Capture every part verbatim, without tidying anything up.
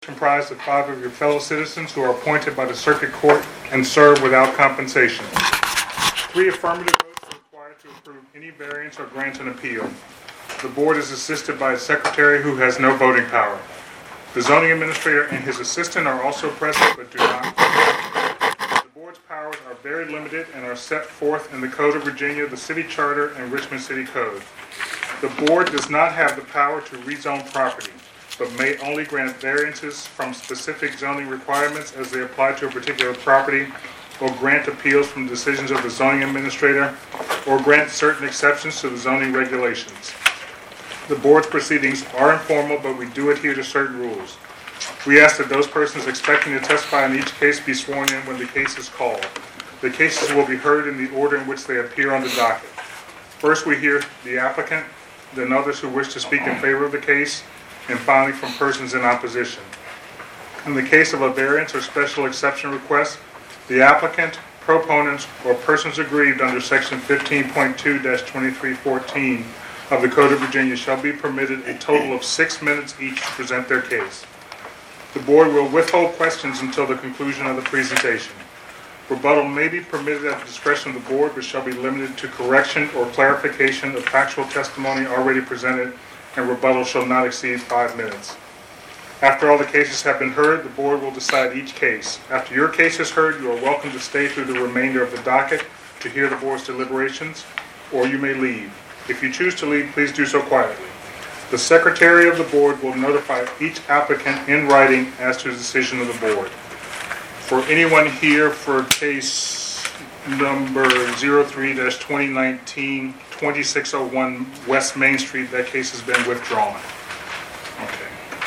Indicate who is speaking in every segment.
Speaker 1: Comprised of five of your fellow citizens who are appointed by the Circuit Court and serve without compensation. Three affirmative votes are required to approve any variance or grant an appeal. The board is assisted by a secretary who has no voting power. The zoning administrator and his assistant are also present but do not vote. The board's powers are very limited and are set forth in the Code of Virginia, the City Charter, and Richmond City Code. The board does not have the power to rezone property, but may only grant variances from specific zoning requirements as they apply to a particular property, or grant appeals from decisions of the zoning administrator, or grant certain exceptions to the zoning regulations. The board's proceedings are informal, but we do adhere to certain rules. We ask that those persons expecting to testify in each case be sworn in when the case is called. The cases will be heard in the order in which they appear on the docket. First, we hear the applicant, then others who wish to speak in favor of the case, and finally from persons in opposition. In the case of a variance or special exception request, the applicant, proponents, or persons aggrieved under section fifteen point two dash twenty-three fourteen of the Code of Virginia shall be permitted a total of six minutes each to present their case. The board will withhold questions until the conclusion of the presentation. Rebuttal may be permitted at the discretion of the board, but shall be limited to correction or clarification of factual testimony already presented, and rebuttal shall not exceed five minutes. After all the cases have been heard, the board will decide each case. After your case is heard, you are welcome to stay through the remainder of the docket to hear the board's deliberations, or you may leave. If you choose to leave, please do so quietly. The secretary of the board will notify each applicant in writing as to the decision of the board. For anyone here for case number zero three dash twenty nineteen, twenty-six oh one West Main Street, that case has been withdrawn. Okay.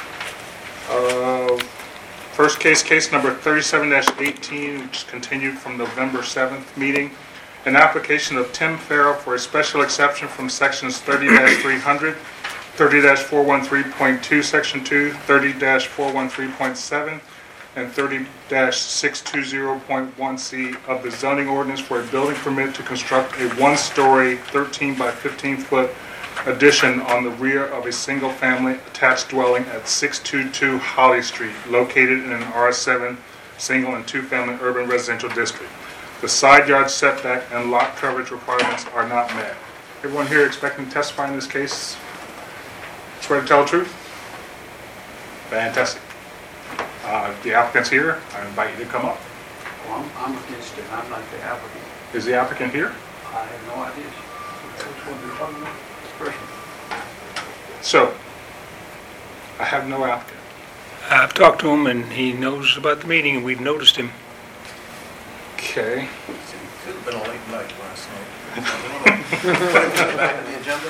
Speaker 1: Uh, first case, case number thirty-seven dash eighteen, which is continued from November seventh meeting. An application of Tim Farrell for a special exception from sections thirty dash three hundred, thirty dash four thirteen point two section two, thirty dash four thirteen point seven, and thirty dash six twenty point one C of the zoning ordinance for a building permit to construct a one-story, thirteen by fifteen foot addition on the rear of a single-family attached dwelling at six twenty-two Holly Street, located in an R seven single and two-family urban residential district. The side yard setback and lot coverage requirements are not met. Everyone here expecting to testify in this case? Swear to tell the truth? Fantastic. Uh, the applicant's here. I invite you to come up.
Speaker 2: Well, I'm, I'm against it. I'm not the applicant.
Speaker 1: Is the applicant here?
Speaker 2: I have no idea. Which one you're talking about? This person.
Speaker 1: So, I have no applicant.
Speaker 3: I've talked to him, and he knows about the meeting, and we've noticed him.
Speaker 1: Okay.
Speaker 4: Could have been a late night last night. Put it back on the agenda.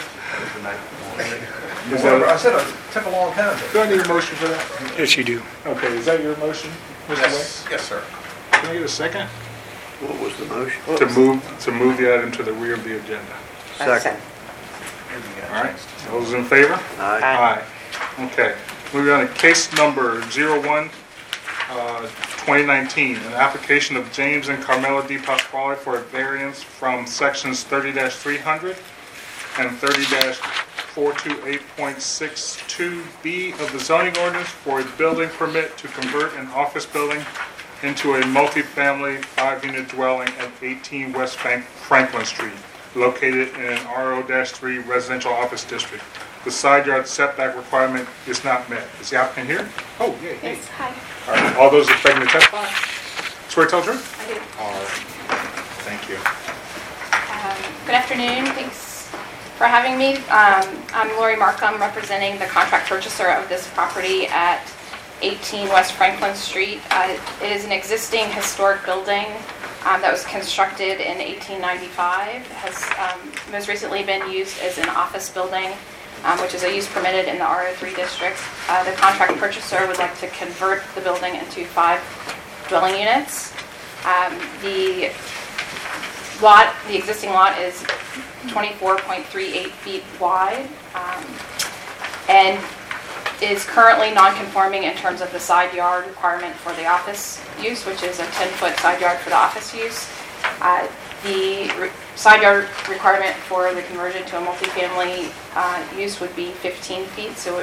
Speaker 1: Is that,
Speaker 4: I said it took a long time.
Speaker 1: do I need a motion for that?
Speaker 3: Yes, you do.
Speaker 1: Okay, is that your motion, Mister
Speaker 4: Yes, yes, sir.
Speaker 1: Wade? Can I get a second?
Speaker 2: What was the motion?
Speaker 1: To move, to move the item to the rear of the agenda.
Speaker 2: Second.
Speaker 1: All right, those in favor?
Speaker 2: Aye.
Speaker 1: Aye. Okay, moving on to case number zero one, uh, twenty nineteen, an application of James and Carmela Di Pasquale for a variance from sections thirty dash three hundred and thirty dash four twenty-eight point six two B of the zoning ordinance for a building permit to convert an office building into a multifamily five-unit dwelling at eighteen West Franklin Street, located in an R O three residential office district. The side yard setback requirement is not met. Is the applicant here? Oh, yeah, hey.
Speaker 5: Yes, hi.
Speaker 1: All right, all those expecting to testify? Swear to tell the truth?
Speaker 5: I do.
Speaker 1: All right, thank you.
Speaker 5: Um, good afternoon. Thanks for having me. Um, I'm Lori Markham, representing the contract purchaser of this property at eighteen West Franklin Street. Uh, it is an existing historic building um, that was constructed in eighteen ninety-five. It has um, most recently been used as an office building, um, which is a use permitted in the R O three district. Uh, the contract purchaser would like to convert the building into five dwelling units. Um, the lot, the existing lot is twenty-four point three eight feet wide, um, and is currently non-conforming in terms of the side yard requirement for the office use, which is a ten-foot side yard for the office use. Uh, the re- side yard requirement for the conversion to a multifamily uh, use would be fifteen feet, so it would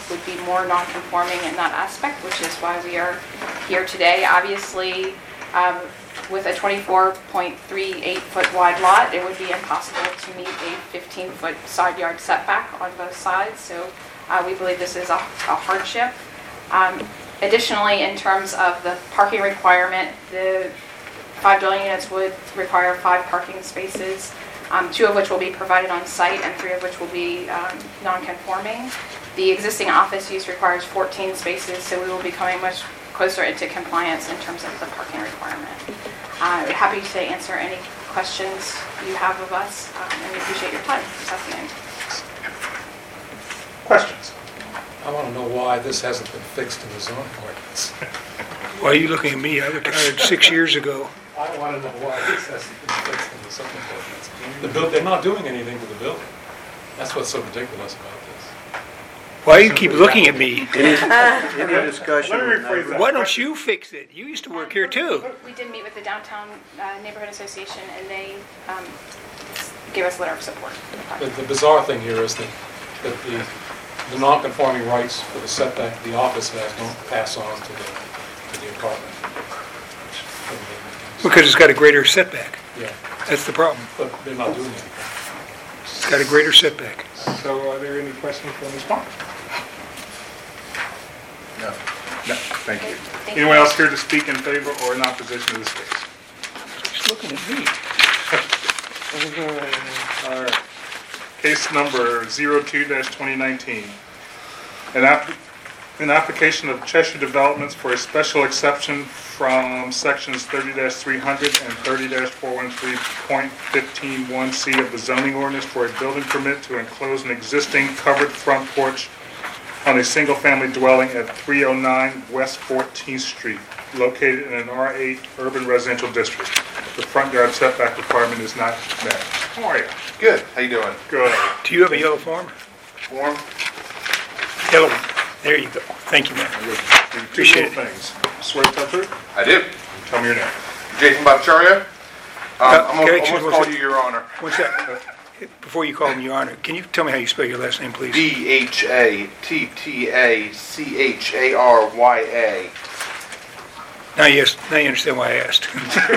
Speaker 5: would be more non-conforming in that aspect, which is why we are here today. Obviously, um, with a twenty-four point three eight foot wide lot, it would be impossible to meet a fifteen foot side yard setback on both sides, so uh, we believe this is a, a hardship. Um, additionally, in terms of the parking requirement, the five dwelling units would require five parking spaces, um, two of which will be provided on site and three of which will be um, non-conforming. The existing office use requires fourteen spaces, so we will be coming much closer into compliance in terms of the parking requirement. Uh, I'm happy to answer any questions you have of us, um, and we appreciate your time this afternoon.
Speaker 1: Questions?
Speaker 4: I want to know why this hasn't been fixed in the zoning ordinance.
Speaker 3: Why are you looking at me? I retired six years ago.
Speaker 4: I want to know why this hasn't been fixed in the zoning ordinance. The build, they're not doing anything to the building. That's what's so ridiculous about this.
Speaker 3: Why do you keep looking at me?
Speaker 2: Any discussion?
Speaker 1: Let me rephrase that.
Speaker 3: Why don't you fix it? You used to work here too.
Speaker 5: We did meet with the Downtown uh, Neighborhood Association, and they um, gave us a letter of support.
Speaker 4: The, the bizarre thing here is that, that the, the non-conforming rights for the setback the office has don't pass on to the, to the apartment.
Speaker 3: Because it's got a greater setback.
Speaker 4: Yeah,
Speaker 3: That's the problem.
Speaker 4: but they're not doing anything.
Speaker 3: It's got a greater setback.
Speaker 1: So are there any questions from Miz Bond?
Speaker 2: No.
Speaker 1: No, thank you.
Speaker 5: Thank you.
Speaker 1: Anyone else here to speak in favor or in opposition to this case?
Speaker 3: Just looking at me.
Speaker 1: All right. Case number zero two dash twenty nineteen. An app, an application of Cheshire Developments for a special exception from sections thirty dash three hundred and thirty dash four thirteen point fifteen one C of the zoning ordinance for a building permit to enclose an existing covered front porch on a single-family dwelling at three oh nine West fourteenth Street, located in an R eight urban residential district. The front yard setback requirement is not met. How are you?
Speaker 6: Good. How you doing?
Speaker 1: Good.
Speaker 3: Do you have a yellow form?
Speaker 6: Warm?
Speaker 3: Yellow one. There you go. Thank you, man.
Speaker 1: Do two
Speaker 3: Appreciate
Speaker 1: little things. Swear to tell the truth?
Speaker 6: I do.
Speaker 1: Tell me your name.
Speaker 6: Jason Bhattacharya. Um,
Speaker 3: Uh,
Speaker 6: I'm
Speaker 3: can I
Speaker 6: gonna
Speaker 3: excuse
Speaker 6: almost
Speaker 3: one
Speaker 6: call
Speaker 3: sec-
Speaker 6: you Your Honor.
Speaker 3: One sec. Before you call me Your Honor, can you tell me how you spell your last name, please?
Speaker 6: B H A T T A C H A R Y A.
Speaker 3: Now, yes, now you understand why I asked.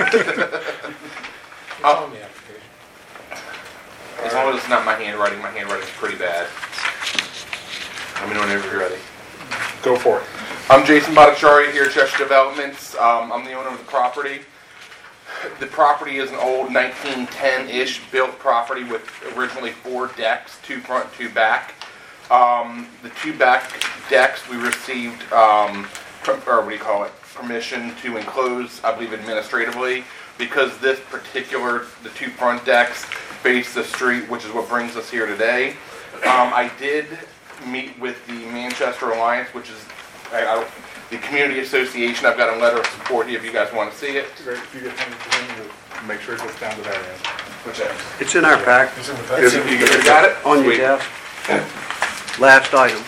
Speaker 4: It's on the application.
Speaker 6: As long as it's not my handwriting, my handwriting's pretty bad. Let me know whenever you're ready.
Speaker 1: Go for it.
Speaker 6: I'm Jason Bhattacharya here at Cheshire Developments. Um, I'm the owner of the property. The property is an old nineteen ten-ish built property with originally four decks, two front, two back. Um, the two back decks we received, um, per- or what do you call it, permission to enclose, I believe administratively, because this particular, the two front decks face the street, which is what brings us here today. Um, I did meet with the Manchester Alliance, which is I, I, the community association. I've got a letter of support here if you guys want to see it.
Speaker 1: Great. If you get him to him, we'll make sure it gets down to that end.
Speaker 6: Which end?
Speaker 2: It's in our pack,
Speaker 4: It's in the back.
Speaker 1: Is it-
Speaker 6: You guys got it?
Speaker 2: on your
Speaker 6: Sweet.
Speaker 2: desk. Last item.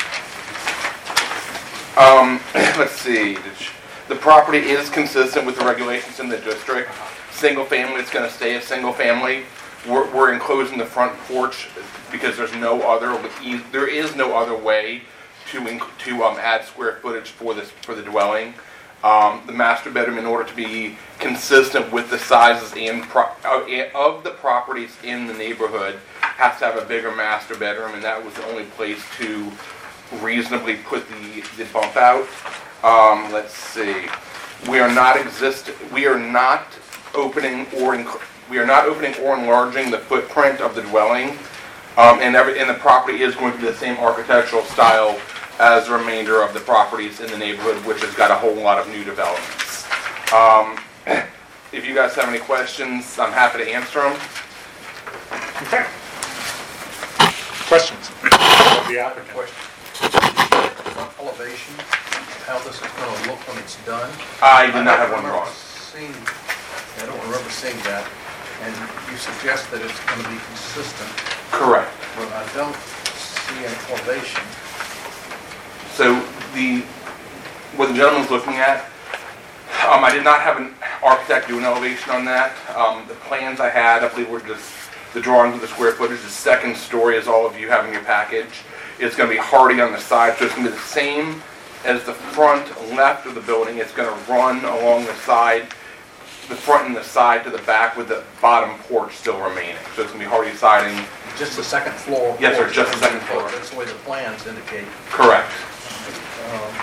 Speaker 6: Um, let's see. The property is consistent with the regulations in the district. Single family, it's going to stay a single family. We're, we're enclosing the front porch because there's no other, there is no other way to inc- to um, add square footage for this for the dwelling. Um, the master bedroom, in order to be consistent with the sizes and pro- uh, of the properties in the neighborhood, has to have a bigger master bedroom, and that was the only place to reasonably put the, the bump out. Um, let's see. We are not exist. We are not opening or inc- we are not opening or enlarging the footprint of the dwelling, um, and every and the property is going to be the same architectural style as the remainder of the properties in the neighborhood, which has got a whole lot of new developments. Um, if you guys have any questions, I'm happy to answer them.
Speaker 1: Okay. Questions? Of the applicant.
Speaker 2: Front elevation, how this is going to look when it's done.
Speaker 6: I did not have one
Speaker 2: I don't
Speaker 6: drawn.
Speaker 2: remember seeing- I don't remember seeing that, and you suggest that it's going to be consistent,
Speaker 6: Correct.
Speaker 2: but I don't see an elevation.
Speaker 6: So the, what the gentleman's looking at, um, I did not have an architect do an elevation on that. Um, the plans I had, I believe, were just the drawings of the square footage. The second story is all of you have in your package. It's going to be hardy on the side, so it's going to be the same as the front left of the building. It's going to run along the side, the front and the side to the back, with the bottom porch still remaining. So it's going to be hardy siding.
Speaker 2: Just the second floor?
Speaker 6: Yes, sir,
Speaker 2: porch.
Speaker 6: just the second floor.
Speaker 2: That's the way the plans indicate.
Speaker 6: Correct.
Speaker 2: Um,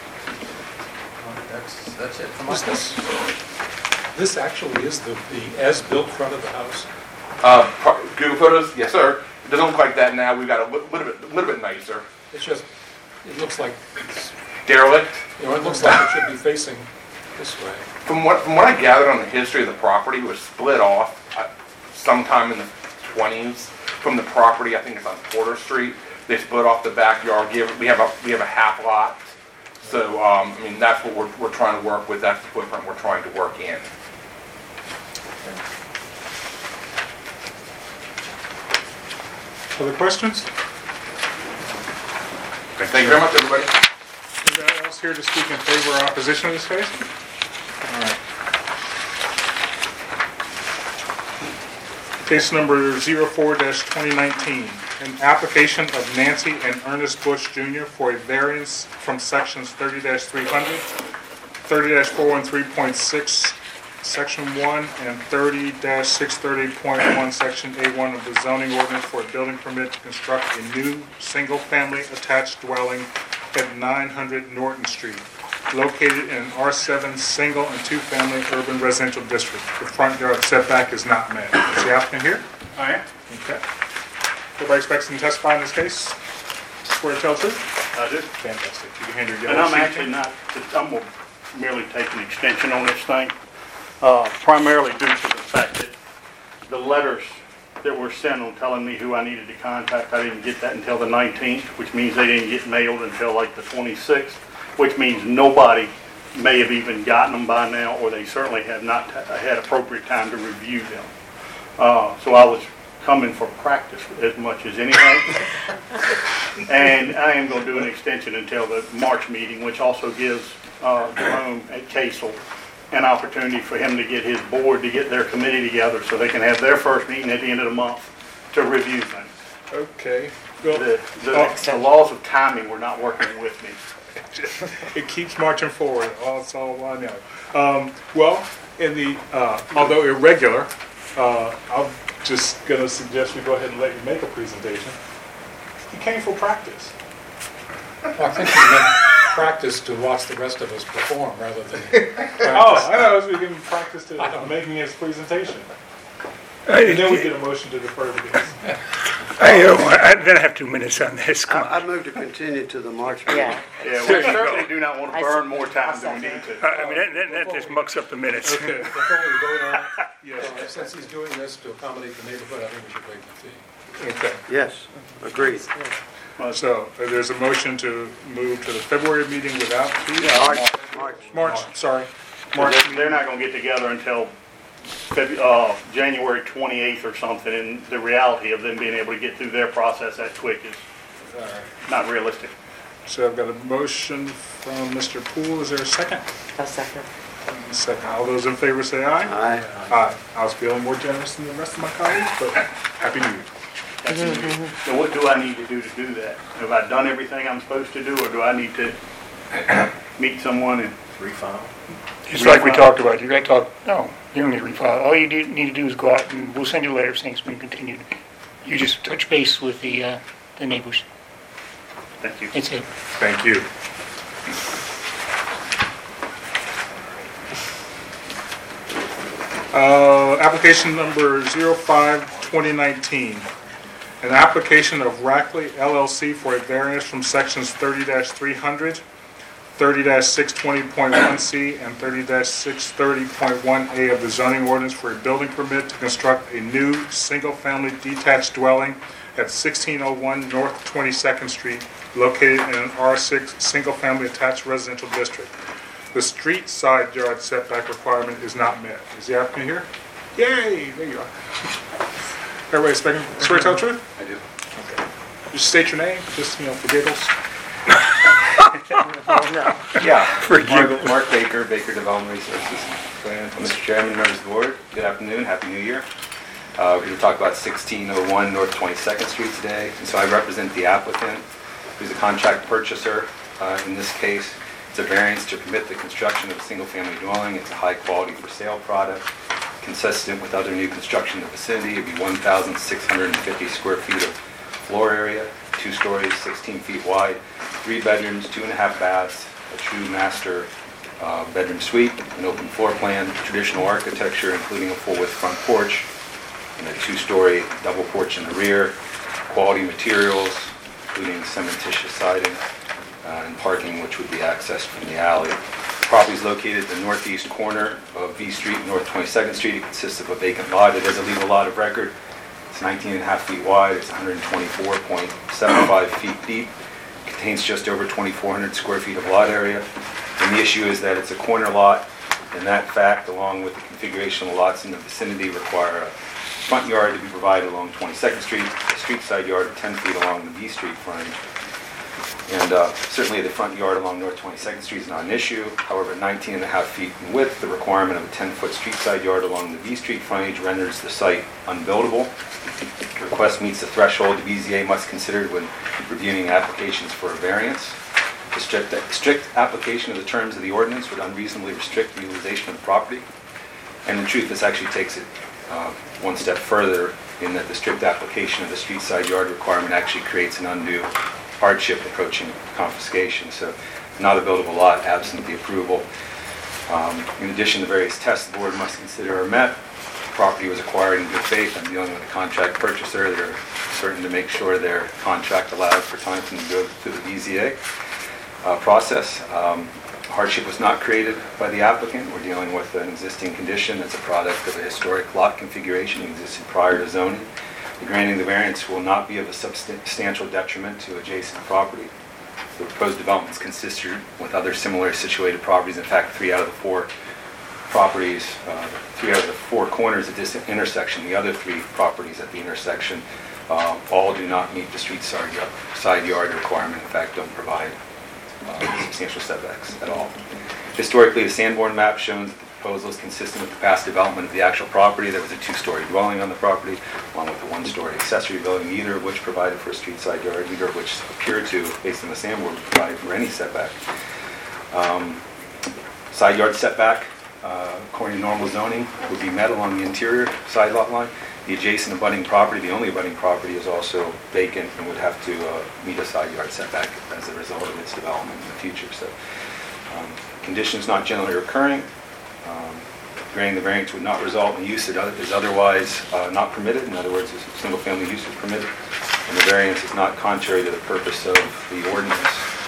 Speaker 2: That's, that's it for my
Speaker 4: Is this, this actually is the, the as-built front of the house?
Speaker 6: Uh, pro- Google Photos, yes, sir. It doesn't look like that now. We've got a li- little bit, little bit nicer.
Speaker 4: It's just, it looks like, it's,
Speaker 6: Derelict.
Speaker 4: you know, it looks like it should be facing this way.
Speaker 6: From what from what I gathered on the history of the property, it was split off uh, sometime in the twenties from the property. I think it's on Porter Street. They split off the backyard. Give we have a we have a half lot. So um, I mean that's what we're we're trying to work with. That's the footprint we're trying to work in.
Speaker 1: Other questions?
Speaker 6: Okay, thank you very much, everybody.
Speaker 1: Anybody else here to speak in favor or opposition of this case? All right. Case number zero four dash twenty nineteen, an application of Nancy and Ernest Bush Junior for a variance from sections thirty dash three hundred, thirty dash four thirteen point six, section one, and thirty dash six thirty point one, section A one of the zoning ordinance for a building permit to construct a new single-family attached dwelling at nine hundred Norton Street, located in an R seven single and two-family urban residential district. The front yard setback is not met. Is the applicant here?
Speaker 7: I am.
Speaker 1: Okay. Everybody expects to testify in this case? Swear to tell the truth?
Speaker 7: I do.
Speaker 1: Fantastic. You can hand your
Speaker 7: And
Speaker 1: yellow
Speaker 7: I'm
Speaker 1: sheet.
Speaker 7: actually not, I'm gonna merely take an extension on this thing, uh, primarily due to the fact that the letters that were sent on telling me who I needed to contact, I didn't get that until the nineteenth, which means they didn't get mailed until like the twenty-sixth, which means nobody may have even gotten them by now, or they certainly have not t- had appropriate time to review them. Uh, So I was coming for practice as much as anything. And I am going to do an extension until the March meeting, which also gives uh, Jerome at Casel an opportunity for him to get his board, to get their committee together so they can have their first meeting at the end of the month to review things.
Speaker 1: Okay. Well,
Speaker 7: The, the,
Speaker 1: Oh.
Speaker 7: the laws of timing were not working with me.
Speaker 1: it keeps marching forward. That's all I know. Um, well, in the uh, although irregular, uh, I'm just going to suggest we go ahead and let you make a presentation. He came for practice.
Speaker 4: Well, I think we meant practice to watch the rest of us perform rather than practice.
Speaker 1: Oh, I know. I was beginning to practice to
Speaker 4: I don't-
Speaker 1: making his presentation.
Speaker 3: I,
Speaker 1: And then we get a motion to defer to this.
Speaker 3: I, uh, I'm gonna have two minutes on this, come
Speaker 8: I
Speaker 3: on.
Speaker 8: I move to continue to the March meeting.
Speaker 7: Yeah,
Speaker 3: There
Speaker 7: we
Speaker 3: you
Speaker 7: certainly
Speaker 3: go.
Speaker 7: do not want to burn more time than we need to.
Speaker 3: I mean, that, that, that just mucks up the minutes.
Speaker 1: Okay.
Speaker 4: Before we vote on it,
Speaker 1: Yes.
Speaker 4: uh, since he's doing this to accommodate the neighborhood, I think we should waive the fee.
Speaker 1: Okay.
Speaker 8: Yes, agreed.
Speaker 1: So uh, there's a motion to move to the February meeting without fee?
Speaker 8: March, March.
Speaker 1: March, sorry. March
Speaker 7: They're-
Speaker 1: meeting.
Speaker 7: They're not going to get together until Feb- uh, January twenty-eighth or something, and the reality of them being able to get through their process that quick is
Speaker 1: All right.
Speaker 7: not realistic.
Speaker 1: So I've got a motion from Mister Poole. Is there a second?
Speaker 9: A second.
Speaker 1: Second. All those in favor say aye.
Speaker 8: Aye.
Speaker 1: Aye. I was feeling more generous than the rest of my colleagues, but Happy New Year.
Speaker 7: That's- So what do I need to do to do that? Have I done everything I'm supposed to do, or do I need to meet someone and
Speaker 2: Refile.
Speaker 3: It's like we talked about, you gotta talk, no, you don't need to refile. All you do, need to do is go out and we'll send you a letter saying it's been continued. You just touch base with the, uh, the neighbors.
Speaker 7: thank you?
Speaker 3: That's it.
Speaker 1: Thank you. Uh, Application number zero five twenty nineteen. An application of Rackley L L C for a variance from sections thirty three hundred, thirty six twenty point one C, and thirty six thirty point one A of the zoning ordinance for a building permit to construct a new single-family detached dwelling at sixteen oh one North twenty-second Street, located in an R six single-family attached residential district. The street side yard setback requirement is not met. Is the applicant here? Yay, there you are. Everybody speaking, swear to tell the truth?
Speaker 6: I do.
Speaker 1: Okay. Just state your name, just, you know, for giggles.
Speaker 10: Yeah,
Speaker 3: For
Speaker 10: Mark,
Speaker 3: you.
Speaker 10: Mark Baker, Baker Development Resources. Mister Chairman, members of the board, good afternoon, happy new year. Uh, We're going to talk about sixteen oh one North twenty-second Street today, and so I represent the applicant. who's a contract purchaser. Uh, In this case, it's a variance to permit the construction of a single-family dwelling. It's a high-quality for sale product, consistent with other new construction in the vicinity. It'd be one thousand six hundred fifty square feet of floor area, two stories, sixteen feet wide, three bedrooms, two and a half baths, a true master uh, bedroom suite, an open floor plan, traditional architecture, including a full-width front porch, and a two-story double porch in the rear, quality materials, including cementitious siding, uh, and parking, which would be accessed from the alley. The property is located at the northeast corner of V Street and North twenty-second Street. It consists of a vacant lot. It is a legal lot of record. It's nineteen and a half feet wide. It's one hundred twenty-four point seven five feet deep. It contains just over twenty-four hundred square feet of lot area. And the issue is that it's a corner lot, and that fact, along with the configuration of lots in the vicinity, require a front yard to be provided along twenty-second Street, a street side yard of ten feet along the V Street frontage. And uh, certainly the front yard along North twenty-second Street is not an issue. However, nineteen and a half feet in width, the requirement of a ten-foot street side yard along the V Street frontage renders the site unbuildable. The request meets the threshold the B Z A must consider when reviewing applications for a variance. The strict, strict application of the terms of the ordinance would unreasonably restrict the utilization of the property. And in truth, this actually takes it uh, one step further in that the strict application of the street side yard requirement actually creates an undue hardship approaching confiscation. So not a buildable lot absent the approval. Um, in addition, the various tests the board must consider are met. The property was acquired in good faith. I'm dealing with a contract purchaser. They're certain to make sure their contract allows for time to go through the B Z A uh, process. Um, hardship was not created by the applicant. We're dealing with an existing condition that's a product of a historic lot configuration that existed prior to zoning. The granting the variance will not be of a substantial detriment to adjacent property. The proposed development is consistent with other similar situated properties. In fact, three out of the four properties, uh, three out of the four corners at this intersection, the other three properties at the intersection, uh, all do not meet the street side yard, side yard requirement. In fact, don't provide uh, substantial setbacks at all. Historically, the Sanborn map shows that the proposal is consistent with the past development of the actual property. There was a two-story dwelling on the property, along with a one-story accessory building, neither of which provided for a street side yard, neither of which appeared to, based on the Sanborn, provide for any setback. Um, side yard setback, uh, according to normal zoning, would be met along the interior side lot line. The adjacent abutting property, the only abutting property, is also vacant and would have to uh, meet a side yard setback as a result of its development in the future. So, um, conditions not generally occurring. Um, granting the variance would not result in use that is otherwise uh, not permitted. In other words, a single-family use is permitted, and the variance is not contrary to the purpose of the ordinance.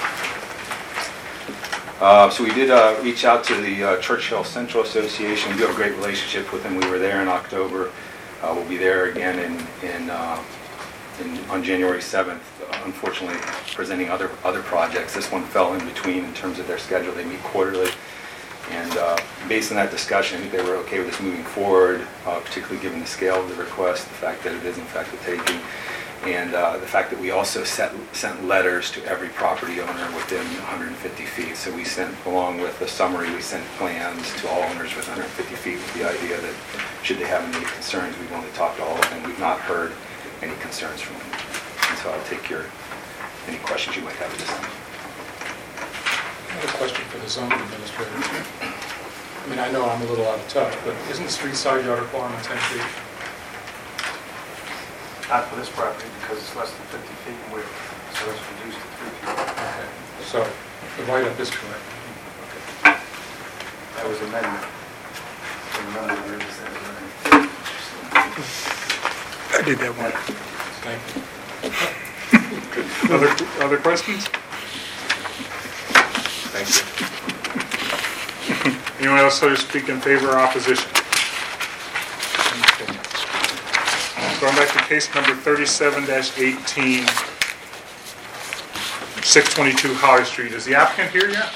Speaker 10: Uh, so we did uh, reach out to the uh, Churchill Central Association. We do have a great relationship with them. We were there in October. Uh, we'll be there again in, in, uh, in on January seventh. Uh, unfortunately, presenting other other projects. This one fell in between in terms of their schedule. They meet quarterly. And uh, based on that discussion, I think they were okay with us moving forward, uh, particularly given the scale of the request, the fact that it is in fact a taking, and uh, the fact that we also set, sent letters to every property owner within one hundred fifty feet. So we sent, along with the summary, we sent plans to all owners within one hundred fifty feet with the idea that should they have any concerns, we'd only talk to all of them. We've not heard any concerns from them. And so I'll take your, any questions you might have at this time.
Speaker 4: I have a question for the zoning administrator. I mean, I know I'm a little out of touch, but isn't the street side yard requirement ten feet?
Speaker 9: Not for this property, because it's less than fifty feet in width, so it's reduced to three feet.
Speaker 4: Okay, so the write-up is correct.
Speaker 9: That was amendment. So remember, there is that amendment.
Speaker 3: I did that one.
Speaker 4: Thank you.
Speaker 1: Other, other questions?
Speaker 10: Thank you.
Speaker 1: Anyone else here to speak in favor or opposition? Okay. Going back to case number thirty-seven eighteen, six twenty-two Holly Street. Is the applicant here yet?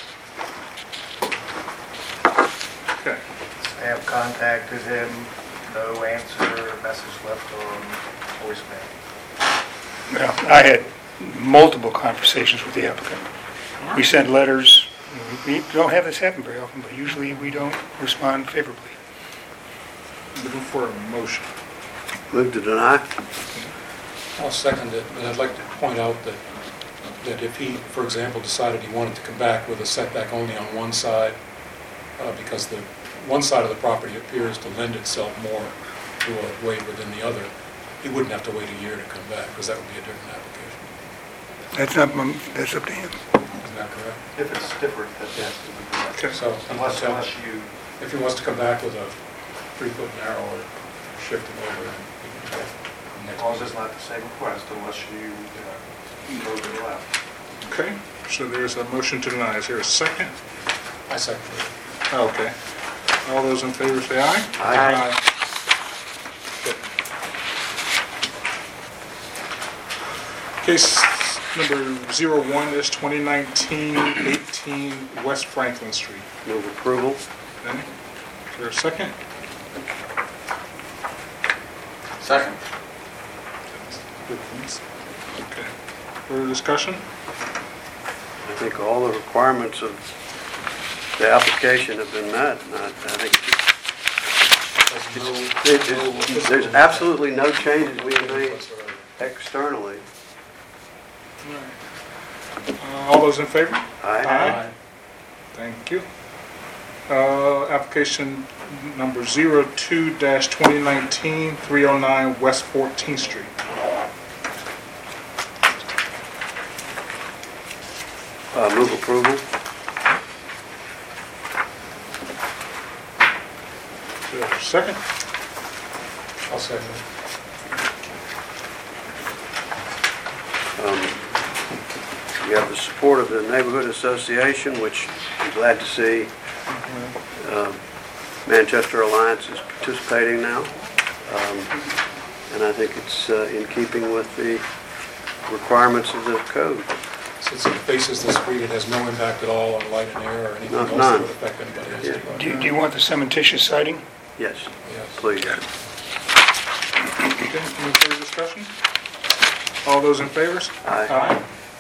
Speaker 1: Okay.
Speaker 9: I have contacted him, no answer, message left on voicemail.
Speaker 3: Well, I had multiple conversations with the applicant. We sent letters. We don't have this happen very often, but usually we don't respond favorably.
Speaker 1: Looking for a motion.
Speaker 8: Move to deny.
Speaker 4: I'll second it, but I'd like to point out that that if he, for example, decided he wanted to come back with a setback only on one side, uh, because the one side of the property appears to lend itself more to a waiver than the other, he wouldn't have to wait a year to come back, because that would be a different application.
Speaker 3: That's not, my- that's up to him.
Speaker 4: Isn't that correct?
Speaker 2: If it's different, that has to be correct.
Speaker 1: Okay.
Speaker 4: So,
Speaker 2: Unless, unless you,
Speaker 4: if he wants to come back with a three-foot narrower, shift it over, and he can do that.
Speaker 2: as long as it's not the same request, unless you uh, go to the left.
Speaker 1: Okay, so there's a motion to deny. Is there a second?
Speaker 4: I second it.
Speaker 1: Okay. All those in favor say aye.
Speaker 8: Aye.
Speaker 1: Okay. Case number zero one is twenty nineteen eighteen West Franklin Street.
Speaker 8: Move approval.
Speaker 1: Okay. Is there a second?
Speaker 2: Second.
Speaker 1: Okay. Further discussion?
Speaker 8: I think all the requirements of the application have been met. And I I think it- it- it- there's absolutely no changes being made externally.
Speaker 1: All right. Uh, All those in favor?
Speaker 8: Aye.
Speaker 1: Aye. Thank you. Uh, Application number zero two dash twenty nineteen three oh nine West fourteenth Street.
Speaker 8: Uh, Move approval.
Speaker 1: Is there a second?
Speaker 4: I'll second it.
Speaker 8: Um, You have the support of the Neighborhood Association, which I'm glad to see. Um, Manchester Alliance is participating now. Um, And I think it's uh, in keeping with the requirements of the code.
Speaker 4: Since it faces the street, it has no impact at all on light and air or anything
Speaker 8: No,
Speaker 4: else that
Speaker 8: none.
Speaker 4: would affect anybody else.
Speaker 8: Yeah.
Speaker 3: Do you- do you want the cementitious siding?
Speaker 8: Yes,
Speaker 4: Yes.
Speaker 8: please.
Speaker 1: Okay, any further discussion? All those in favor?
Speaker 8: Aye.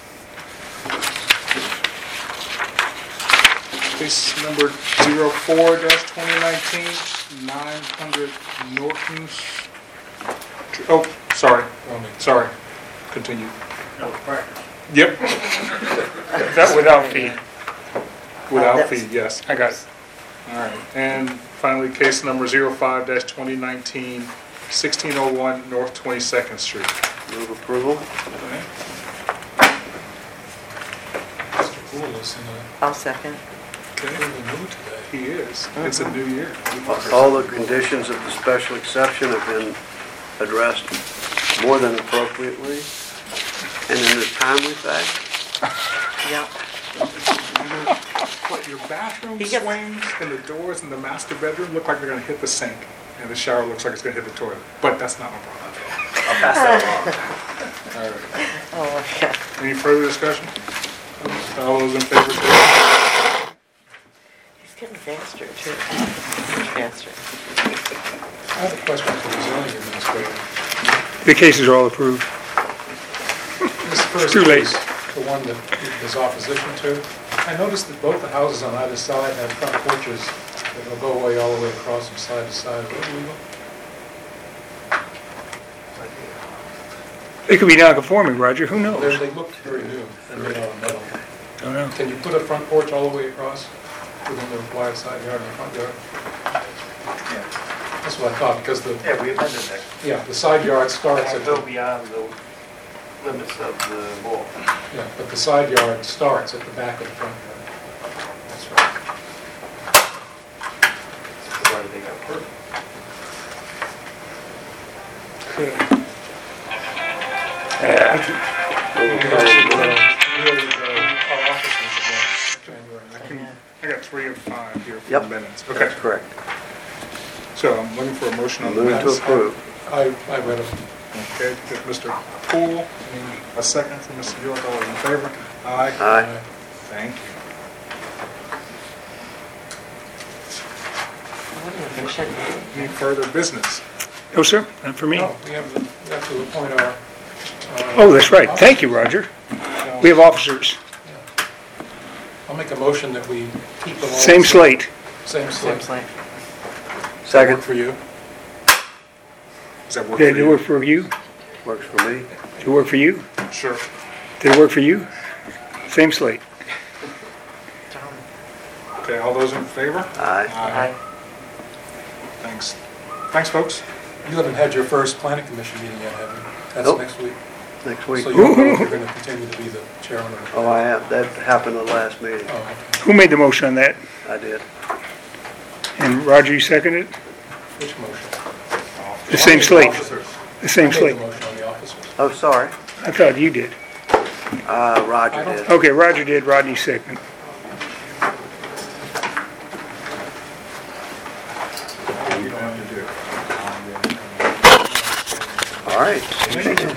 Speaker 1: Case number zero four dash twenty nineteen nine hundred Norton. Str- Oh, sorry,
Speaker 4: Roman.
Speaker 1: sorry. Continue.
Speaker 2: No, practice.
Speaker 1: Yep,
Speaker 3: That without fee.
Speaker 1: without fee, yes.
Speaker 3: I got it.
Speaker 1: All right, and finally, case number zero five dash twenty nineteen sixteen oh one North twenty-second Street.
Speaker 8: Move approval.
Speaker 1: Okay.
Speaker 4: Mister Poole is in a,
Speaker 11: I'll second.
Speaker 1: Okay,
Speaker 4: in a mood today.
Speaker 1: he is. It's a new year.
Speaker 8: All the conditions of the special exception have been addressed more than appropriately and in a timely fashion.
Speaker 11: Yeah.
Speaker 1: What, your bathroom
Speaker 11: He gets-
Speaker 1: swings and the doors in the master bedroom look like they're gonna hit the sink, and the shower looks like it's gonna hit the toilet. But that's not my problem.
Speaker 2: I'll pass that along.
Speaker 1: All right.
Speaker 11: Oh, yeah.
Speaker 1: Any further discussion? All those in favor say aye.
Speaker 11: He's getting faster, too. Faster.
Speaker 4: I have a question for the zoning administrator.
Speaker 3: The cases are all approved.
Speaker 4: This first
Speaker 3: too late.
Speaker 4: case, the one that there's opposition to, I noticed that both the houses on either side have front porches that will go away all the way across from side to side. Is that legal?
Speaker 3: It could be non-conforming, Roger, who
Speaker 4: They,
Speaker 3: knows?
Speaker 4: they look very new, they're made out of metal.
Speaker 3: Don't know.
Speaker 4: Can you put a front porch all the way across within the wide side yard and the front yard?
Speaker 2: Yeah.
Speaker 4: That's what I thought, because the,
Speaker 2: Yeah, we amended that.
Speaker 4: yeah, the side yard starts
Speaker 2: And
Speaker 4: at,
Speaker 2: go
Speaker 4: the-
Speaker 2: beyond the limits of the wall.
Speaker 4: yeah, but the side yard starts at the back of the front yard.
Speaker 2: That's right. Provided they got a permit.
Speaker 1: I got three of five here for
Speaker 8: Yep.
Speaker 1: minutes. Okay,
Speaker 8: That's correct.
Speaker 1: so I'm looking for a motion on the
Speaker 8: Move to
Speaker 1: minutes.
Speaker 8: approve.
Speaker 4: I, I read it.
Speaker 1: Okay, get Mister Poole, a second from Mister York, all in favor? Aye.
Speaker 8: Aye.
Speaker 1: Thank you.
Speaker 11: What are we finish it?
Speaker 1: Any further business?
Speaker 3: No, sir, not for me.
Speaker 4: No, we have, to- we have to appoint our. uh,
Speaker 3: Oh, that's right. Thank you, Roger. We have officers.
Speaker 4: I'll make a motion that we keep them all.
Speaker 3: Same slate.
Speaker 4: Same
Speaker 11: Same
Speaker 4: slate.
Speaker 11: slate.
Speaker 8: Second.
Speaker 1: For you? Does that work for
Speaker 3: Did it
Speaker 1: you?
Speaker 3: work for you?
Speaker 8: Works for me.
Speaker 3: Did it work for you?
Speaker 1: Sure.
Speaker 3: Did it work for you? Same slate.
Speaker 1: Okay, all those in favor?
Speaker 8: Aye.
Speaker 11: Aye.
Speaker 1: Thanks. Thanks, folks.
Speaker 4: You haven't had your first planning commission meeting yet, have you? That's
Speaker 8: Nope.
Speaker 4: next week.
Speaker 8: Next week.
Speaker 4: So you don't know if you're going to continue to be the chairman or...
Speaker 8: Oh, I have, that happened the last meeting.
Speaker 4: Oh, okay.
Speaker 3: Who made the motion on that?
Speaker 8: I did.
Speaker 3: And Roger, you seconded it?
Speaker 4: Which motion?
Speaker 3: The same slate.
Speaker 1: Officers.
Speaker 3: The same
Speaker 4: I made
Speaker 3: slate.
Speaker 4: the motion on the officers.
Speaker 8: Oh, sorry.
Speaker 3: I thought you did.
Speaker 8: Uh, Roger
Speaker 4: I don't-
Speaker 8: did.
Speaker 3: Okay, Roger did, Rodney seconded.
Speaker 1: You don't have to do it.
Speaker 8: All right.